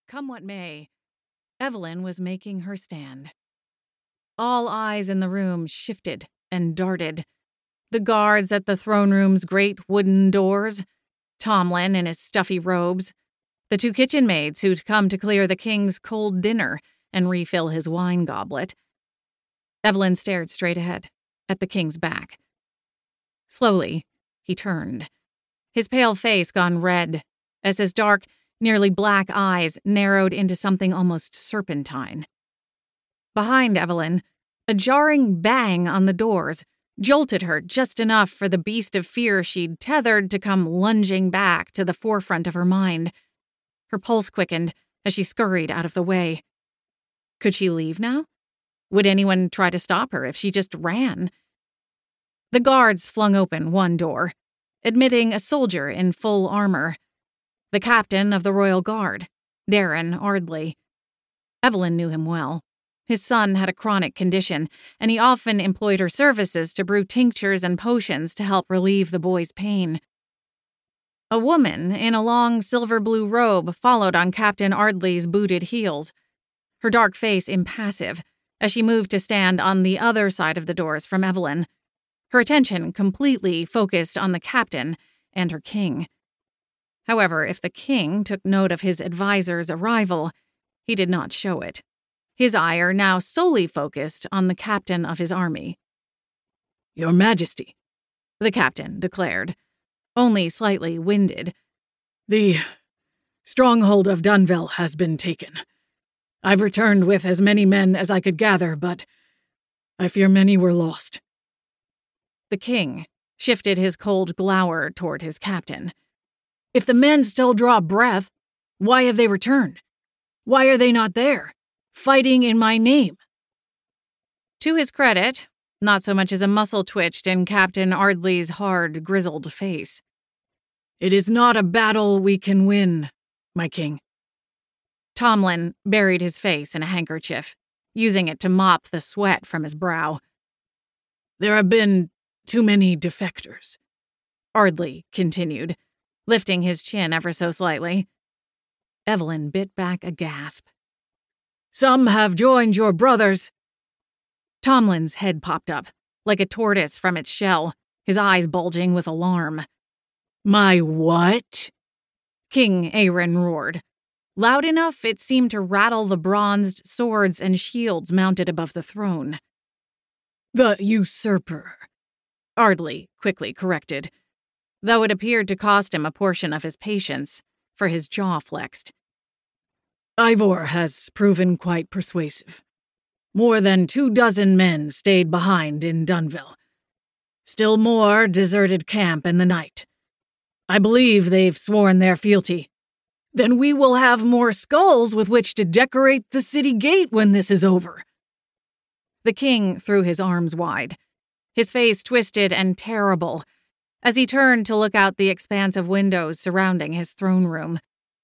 Come what may, Evelyn was making her stand. All eyes in the room shifted and darted. The guards at the throne room's great wooden doors, Tomlin in his stuffy robes, the 2 kitchen maids who'd come to clear the king's cold dinner and refill his wine goblet. Evelyn stared straight ahead, at the king's back. Slowly, he turned, his pale face gone red, as his dark, nearly black eyes narrowed into something almost serpentine. Behind Evelyn, a jarring bang on the doors jolted her just enough for the beast of fear she'd tethered to come lunging back to the forefront of her mind. Her pulse quickened as she scurried out of the way. Could she leave now? Would anyone try to stop her if she just ran? The guards flung open one door, admitting a soldier in full armor. The captain of the Royal Guard, Darren Ardley. Evelyn knew him well. His son had a chronic condition, and he often employed her services to brew tinctures and potions to help relieve the boy's pain. A woman in a long silver-blue robe followed on Captain Ardley's booted heels, her dark face impassive, as she moved to stand on the other side of the doors from Evelyn, her attention completely focused on the captain and her king. However, if the king took note of his advisor's arrival, he did not show it, his ire now solely focused on the captain of his army. "Your Majesty," the captain declared, only slightly winded. "The stronghold of Dunville has been taken. I've returned with as many men as I could gather, but I fear many were lost." The king shifted his cold glower toward his captain. "If the men still draw breath, why have they returned? Why are they not there, fighting in my name?" To his credit, not so much as a muscle twitched in Captain Ardley's hard, grizzled face. "It is not a battle we can win, my king." Tomlin buried his face in a handkerchief, using it to mop the sweat from his brow. "There have been too many defectors," Ardley continued, lifting his chin ever so slightly. Evelyn bit back a gasp. "Some have joined your brothers." Tomlin's head popped up, like a tortoise from its shell, his eyes bulging with alarm. "My what?" King Aerin roared, loud enough it seemed to rattle the bronzed swords and shields mounted above the throne. "The usurper," Ardley quickly corrected, though it appeared to cost him a portion of his patience, for his jaw flexed. "Ivor has proven quite persuasive. More than 24 men stayed behind in Dunville. Still more deserted camp in the night. I believe they've sworn their fealty. Then we will have more skulls with which to decorate the city gate when this is over." The king threw his arms wide, his face twisted and terrible, as he turned to look out the expanse of windows surrounding his throne room.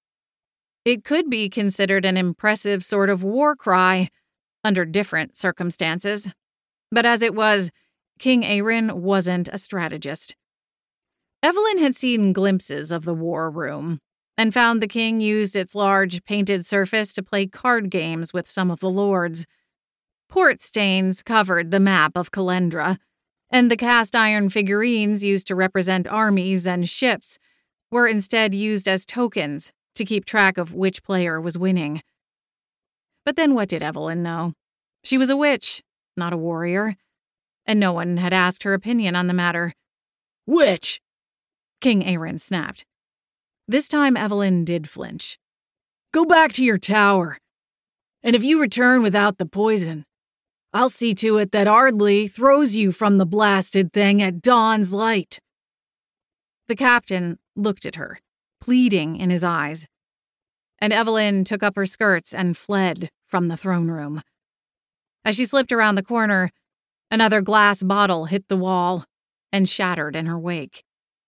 It could be considered an impressive sort of war cry, under different circumstances. But as it was, King Aerin wasn't a strategist. Evelyn had seen glimpses of the war room, and found the king used its large painted surface to play card games with some of the lords. Port stains covered the map of Calendra, and the cast-iron figurines used to represent armies and ships were instead used as tokens to keep track of which player was winning. But then what did Evelyn know? She was a witch, not a warrior, and no one had asked her opinion on the matter. "Witch!" King Aerin snapped. This time Evelyn did flinch. "Go back to your tower. And if you return without the poison, I'll see to it that Ardley throws you from the blasted thing at dawn's light." The captain looked at her, pleading in his eyes, and Evelyn took up her skirts and fled from the throne room. As she slipped around the corner, another glass bottle hit the wall and shattered in her wake.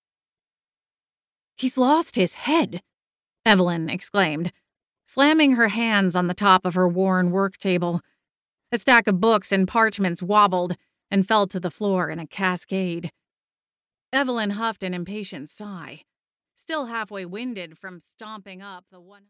"He's lost his head," Evelyn exclaimed, slamming her hands on the top of her worn work table. A stack of books and parchments wobbled and fell to the floor in a cascade. Evelyn huffed an impatient sigh, still halfway winded from stomping up the one...